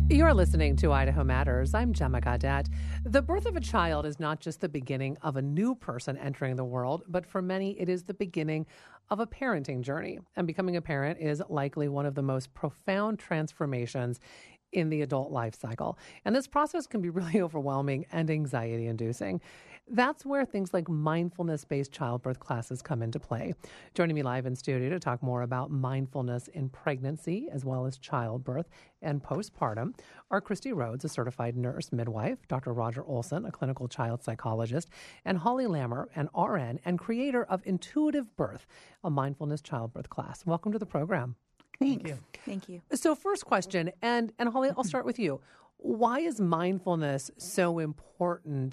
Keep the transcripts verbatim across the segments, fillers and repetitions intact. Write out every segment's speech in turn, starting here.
You're listening to Idaho Matters. I'm Gemma Gaudette. The birth of a child is not just the beginning of a new person entering the world, but for many, it is the beginning of a parenting journey. And becoming a parent is likely one of the most profound transformations in the adult life cycle. And this process can be really overwhelming and anxiety-inducing. That's where things like mindfulness-based childbirth classes come into play. Joining me live in studio to talk more about mindfulness in pregnancy, as well as childbirth and postpartum, are Christy Rhodes, a certified nurse midwife, Doctor Roger Olson, a clinical child psychologist, and Holly Lammer, an R N and creator of Intuitive Birth, a mindfulness childbirth class. Welcome to the program. Thanks. Thank you. Thank you. So first question, and, and Holly, I'll start with you. Why is mindfulness so important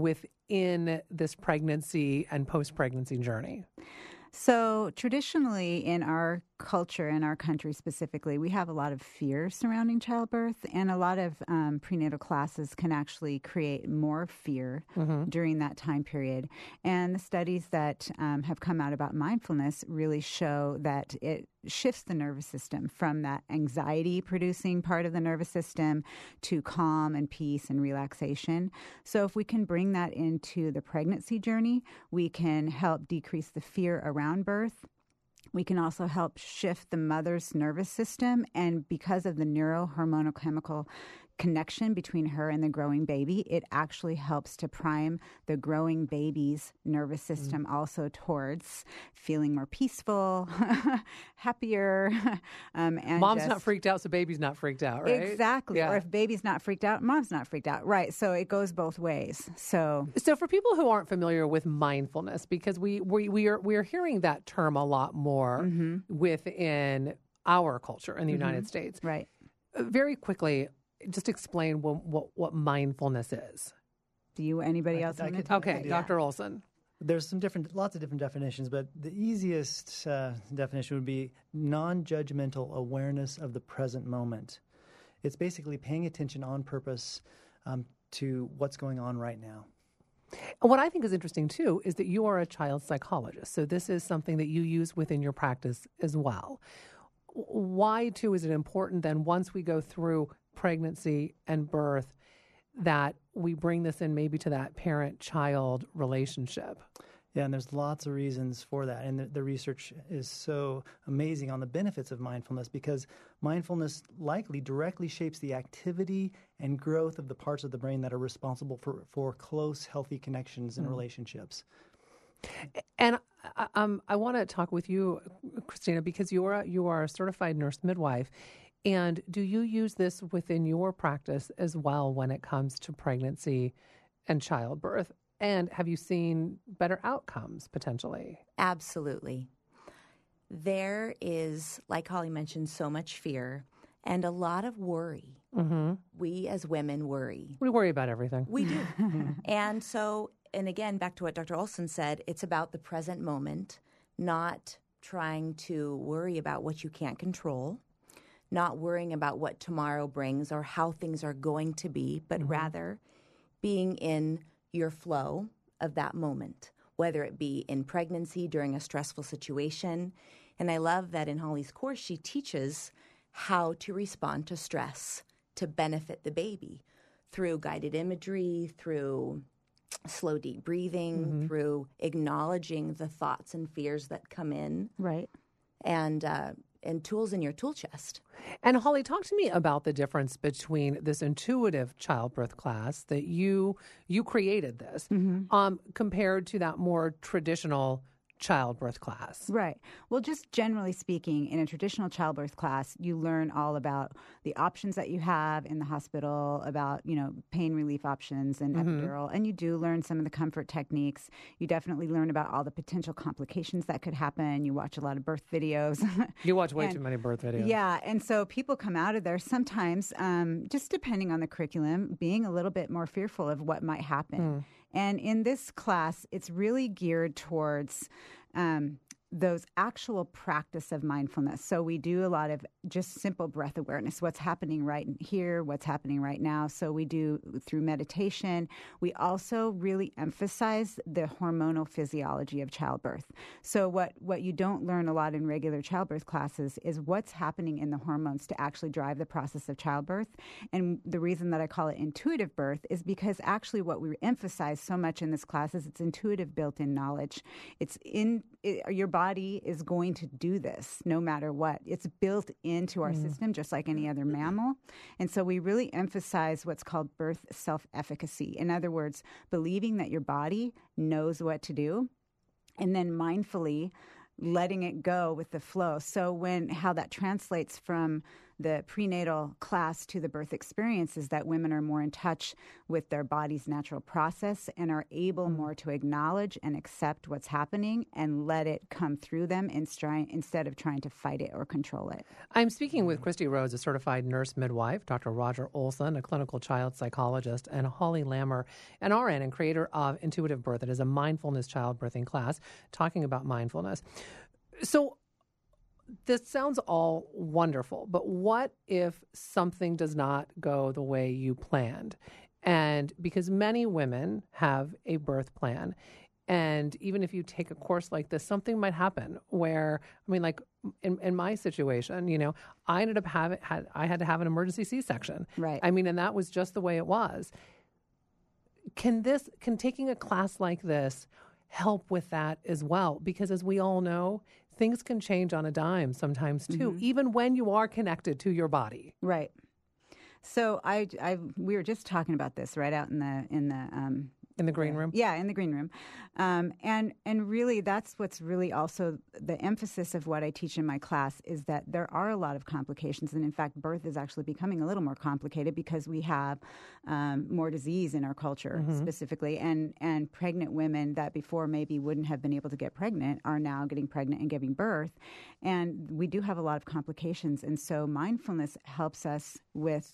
within this pregnancy and post-pregnancy journey? So traditionally in our culture, in our country specifically, we have a lot of fear surrounding childbirth, and a lot of um, prenatal classes can actually create more fear mm-hmm. during that time period. And the studies that um, have come out about mindfulness really show that it shifts the nervous system from that anxiety-producing part of the nervous system to calm and peace and relaxation. So if we can bring that into the pregnancy journey, we can help decrease the fear around birth. We can also help shift the mother's nervous system, and because of the neurohormonal chemical connection between her and the growing baby, it actually helps to prime the growing baby's nervous system mm. also towards feeling more peaceful, happier. Um, and mom's just, not freaked out, so baby's not freaked out, right? Exactly. Yeah. Or if baby's not freaked out, mom's not freaked out. Right. So it goes both ways. So So for people who aren't familiar with mindfulness, because we we, we are we are hearing that term a lot more mm-hmm. within our culture in the mm-hmm. United States. Right. Very quickly, just explain what, what, what mindfulness is. Do you, anybody I else? could, I could, okay, yeah. Doctor Olson. There's some different, lots of different definitions, but the easiest uh, definition would be non-judgmental awareness of the present moment. It's basically paying attention on purpose um, to what's going on right now. What I think is interesting, too, is that you are a child psychologist. So this is something that you use within your practice as well. Why, too, is it important then once we go through pregnancy and birth that we bring this in maybe to that parent-child relationship? Yeah, and there's lots of reasons for that. And the, the research is so amazing on the benefits of mindfulness, because mindfulness likely directly shapes the activity and growth of the parts of the brain that are responsible for, for close, healthy connections and mm. relationships. And um, I want to talk with you, Christina, because you are you are a certified nurse midwife. And do you use this within your practice as well when it comes to pregnancy and childbirth? And have you seen better outcomes potentially? Absolutely. There is, like Holly mentioned, so much fear and a lot of worry. Mm-hmm. We as women worry. We worry about everything. We do. And so, and again, back to what Doctor Olson said, it's about the present moment, not trying to worry about what you can't control, not worrying about what tomorrow brings or how things are going to be, but mm-hmm. rather being in your flow of that moment, whether it be in pregnancy during a stressful situation. And I love that in Holly's course, she teaches how to respond to stress to benefit the baby through guided imagery, through slow, deep breathing, mm-hmm. through acknowledging the thoughts and fears that come in. Right. And, uh, and tools in your tool chest. And Holly, talk to me about the difference between this intuitive childbirth class that you you created this mm-hmm. um, compared to that more traditional childbirth class. Right. Well, just generally speaking, in a traditional childbirth class, you learn all about the options that you have in the hospital, about, you know, pain relief options and mm-hmm. epidural, and you do learn some of the comfort techniques. You definitely learn about all the potential complications that could happen. You watch a lot of birth videos. You watch way and, too many birth videos. Yeah, and so people come out of there sometimes, um, just depending on the curriculum, being a little bit more fearful of what might happen. Mm. And in this class, it's really geared towards um, those actual practice of mindfulness. So we do a lot of just simple breath awareness, what's happening right here, what's happening right now. So we do through meditation. We also really emphasize the hormonal physiology of childbirth. So what, what you don't learn a lot in regular childbirth classes is what's happening in the hormones to actually drive the process of childbirth. And the reason that I call it intuitive birth is because actually what we emphasize so much in this class is it's intuitive built-in knowledge. It's in it, your body is going to do this no matter what. It's built into our mm. system just like any other mammal. And so we really emphasize what's called birth self-efficacy. In other words, believing that your body knows what to do and then mindfully letting it go with the flow. So when how that translates from the prenatal class to the birth experience is that women are more in touch with their body's natural process and are able mm. more to acknowledge and accept what's happening and let it come through them instead of trying to fight it or control it. I'm speaking with Christy Rhodes, a certified nurse midwife, Doctor Roger Olson, a clinical child psychologist, and Holly Lammer, an R N and creator of Intuitive Birth. It is a mindfulness childbirthing class talking about mindfulness. So this sounds all wonderful, but what if something does not go the way you planned? And because many women have a birth plan, and even if you take a course like this, something might happen where, I mean, like in, in my situation, you know, I ended up having, had, I had to have an emergency C-section. Right. I mean, and that was just the way it was. Can this, can taking a class like this help with that as well? Because as we all know, things can change on a dime sometimes too, mm-hmm. even when you are connected to your body. Right. So I, I, we were just talking about this right out in the in the um, in the green room. Yeah, in the green room, um, and and really that's what's really also the emphasis of what I teach in my class is that there are a lot of complications, and in fact, birth is actually becoming a little more complicated because we have um, more disease in our culture mm-hmm. specifically, and and pregnant women that before maybe wouldn't have been able to get pregnant are now getting pregnant and giving birth, and we do have a lot of complications, and so mindfulness helps us with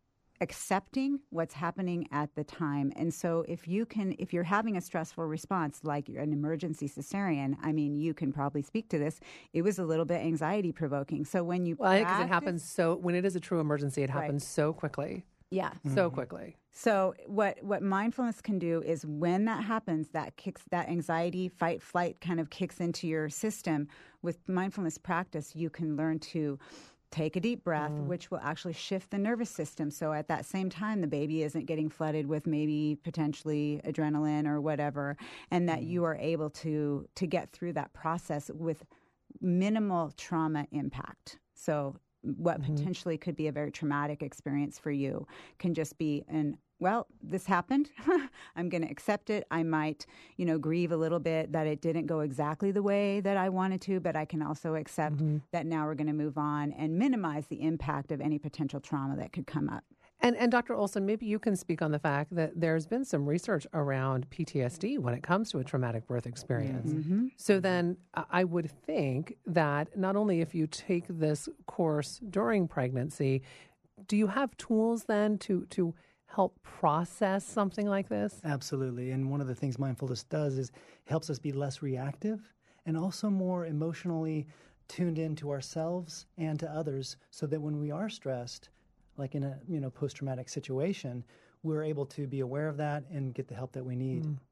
accepting what's happening at the time. And so if you can, if you're having a stressful response, like an emergency cesarean, I mean, you can probably speak to this. It was a little bit anxiety provoking. So when you, well, I think because it happens so, when it is a true emergency, it happens right. so quickly. Yeah. So mm-hmm. quickly. So what, what mindfulness can do is when that happens, that kicks, that anxiety, fight, flight kind of kicks into your system. With mindfulness practice, you can learn to take a deep breath, mm. which will actually shift the nervous system. So at that same time, the baby isn't getting flooded with maybe potentially adrenaline or whatever, and that mm. you are able to to get through that process with minimal trauma impact. So what mm-hmm. potentially could be a very traumatic experience for you can just be an, well, this happened. I'm going to accept it. I might, you know, grieve a little bit that it didn't go exactly the way that I wanted to, but I can also accept mm-hmm. that now we're going to move on and minimize the impact of any potential trauma that could come up. And, and Doctor Olson, maybe you can speak on the fact that there's been some research around P T S D when it comes to a traumatic birth experience. Mm-hmm. So then I would think that not only if you take this course during pregnancy, do you have tools then to to help process something like this? Absolutely. And one of the things mindfulness does is it helps us be less reactive and also more emotionally tuned into ourselves and to others so that when we are stressed, like in a you know post-traumatic situation, we're able to be aware of that and get the help that we need. Mm.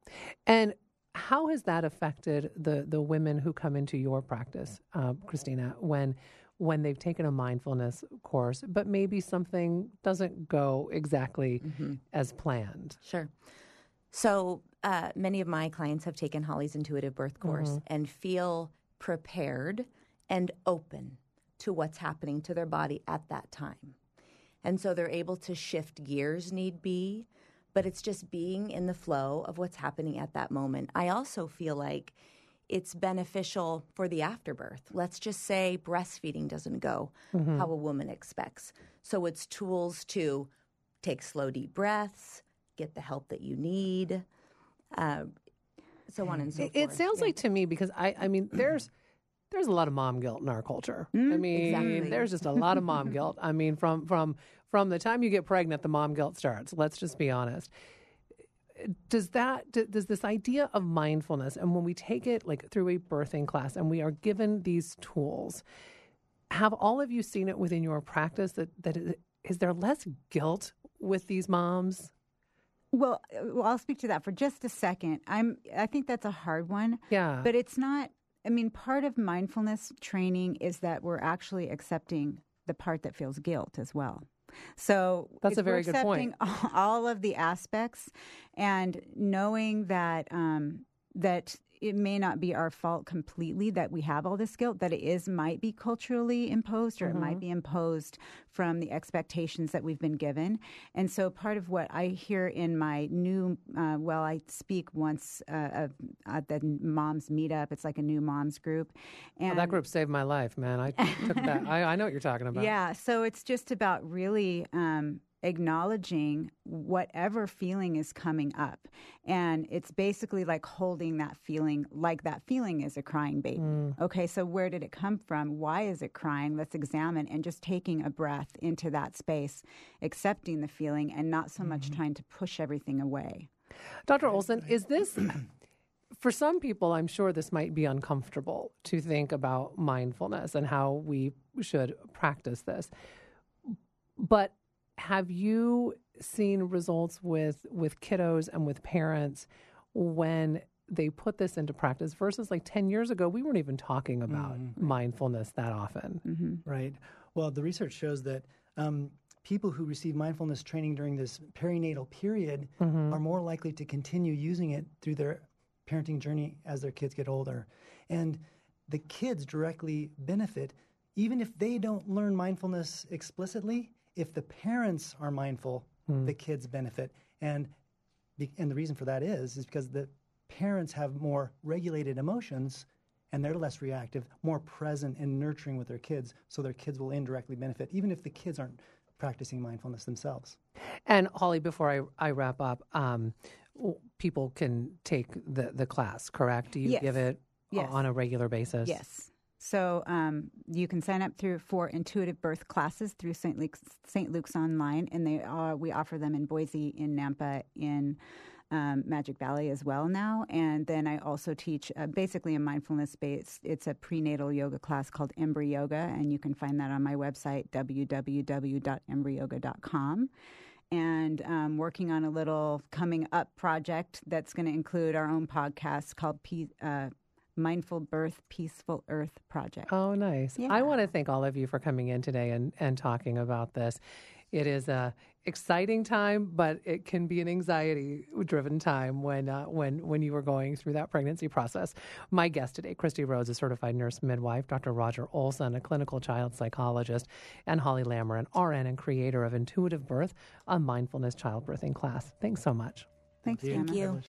And how has that affected the the women who come into your practice, uh, Christina, when when they've taken a mindfulness course, but maybe something doesn't go exactly mm-hmm. as planned? Sure. So uh, many of my clients have taken Holly's Intuitive Birth course mm-hmm. and feel prepared and open to what's happening to their body at that time. And so they're able to shift gears need be, but it's just being in the flow of what's happening at that moment. I also feel like it's beneficial for the afterbirth. Let's just say breastfeeding doesn't go mm-hmm. how a woman expects. So it's tools to take slow, deep breaths, get the help that you need, uh, so on and so it, forth. It sounds yeah. like to me, because I, I mean, there's there's a lot of mom guilt in our culture. Mm, I mean, exactly. there's just a lot of mom guilt. I mean, from from from the time you get pregnant, the mom guilt starts. Let's just be honest. does that d- does this idea of mindfulness, and when we take it like through a birthing class and we are given these tools, have all of you seen it within your practice that that is, is there less guilt with these moms? Well, well, I'll speak to that for just a second. I'm I think that's a hard one. Yeah. But it's not, I mean, part of mindfulness training is that we're actually accepting the part that feels guilt as well. So that's a very we're good point. Accepting all of the aspects and knowing that um, that it may not be our fault completely that we have all this guilt, that it is might be culturally imposed or mm-hmm. it might be imposed from the expectations that we've been given. And so part of what I hear in my new, uh, well, I speak once uh, at the moms meetup. It's like a new moms group. And oh, that group saved my life, man. I took that. I, I know what you're talking about. Yeah. So it's just about really um, acknowledging whatever feeling is coming up. And it's basically like holding that feeling, like that feeling is a crying baby. Mm. Okay, so where did it come from? Why is it crying? Let's examine, and just taking a breath into that space, accepting the feeling and not so much mm-hmm. trying to push everything away. Doctor Olson, is this, for some people, I'm sure this might be uncomfortable to think about mindfulness and how we should practice this. But have you seen results with, with kiddos and with parents when they put this into practice versus like ten years ago, we weren't even talking about mm-hmm. mindfulness that often? Mm-hmm. Right. Well, the research shows that um, people who receive mindfulness training during this perinatal period mm-hmm. are more likely to continue using it through their parenting journey as their kids get older. And the kids directly benefit, even if they don't learn mindfulness explicitly. If the parents are mindful, mm. the kids benefit. And be, and the reason for that is, is because the parents have more regulated emotions and they're less reactive, more present and nurturing with their kids, so their kids will indirectly benefit, even if the kids aren't practicing mindfulness themselves. And Holly, before I, I wrap up, um, people can take the, the class, correct? Do you yes. give it yes. on a regular basis? Yes. So um, you can sign up through for intuitive birth classes through Saint Luke's, Saint Luke's Online, and they are, we offer them in Boise, in Nampa, in um, Magic Valley as well now. And then I also teach uh, basically a mindfulness base. It's a prenatal yoga class called Embry Yoga, and you can find that on my website, w w w dot embry yoga dot com. And um, working on a little coming up project that's going to include our own podcast called P. Uh, Mindful Birth, Peaceful Earth Project. Oh, nice. Yeah. I want to thank all of you for coming in today and, and talking about this. It is a exciting time, but it can be an anxiety-driven time when uh, when when you are going through that pregnancy process. My guest today, Christy Rhodes, a certified nurse midwife, Doctor Roger Olson, a clinical child psychologist, and Holly Lammer, an R N and creator of Intuitive Birth, a mindfulness childbirthing class. Thanks so much. Thanks, Thank Gemma. you.